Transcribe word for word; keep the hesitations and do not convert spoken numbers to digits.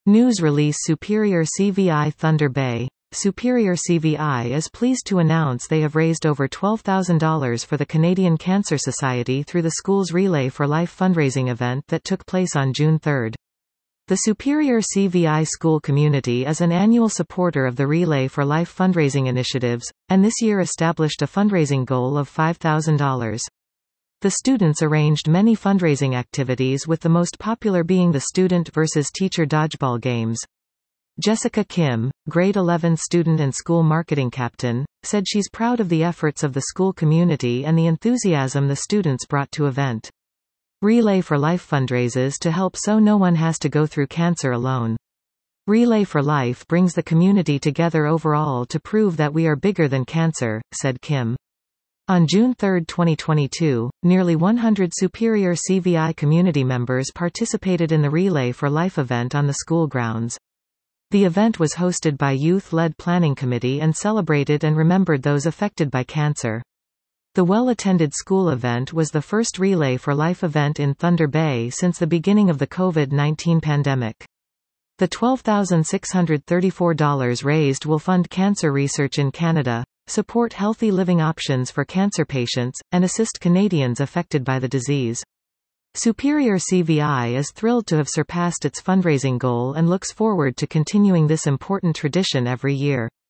News release Superior C V I Thunder Bay. Superior C V I is pleased to announce they have raised over twelve thousand dollars for the Canadian Cancer Society through the school's Relay for Life fundraising event that took place on June third. The Superior C V I school community is an annual supporter of the Relay for Life fundraising initiatives, and this year established a fundraising goal of five thousand dollars. The students arranged many fundraising activities, with the most popular being the student versus teacher dodgeball games. Jessica Kim, grade eleven student and school marketing captain, said she's proud of the efforts of the school community and the enthusiasm the students brought to event. Relay for Life fundraises to help so no one has to go through cancer alone. Relay for Life brings the community together overall to prove that we are bigger than cancer, said Kim. On June third twenty twenty-two, nearly one hundred Superior C V I community members participated in the Relay for Life event on the school grounds. The event was hosted by youth-led planning committee and celebrated and remembered those affected by cancer. The well-attended school event was the first Relay for Life event in Thunder Bay since the beginning of the COVID nineteen pandemic. The twelve thousand six hundred thirty-four dollars raised will fund cancer research in Canada, support healthy living options for cancer patients, and assist Canadians affected by the disease. Superior C V I is thrilled to have surpassed its fundraising goal and looks forward to continuing this important tradition every year.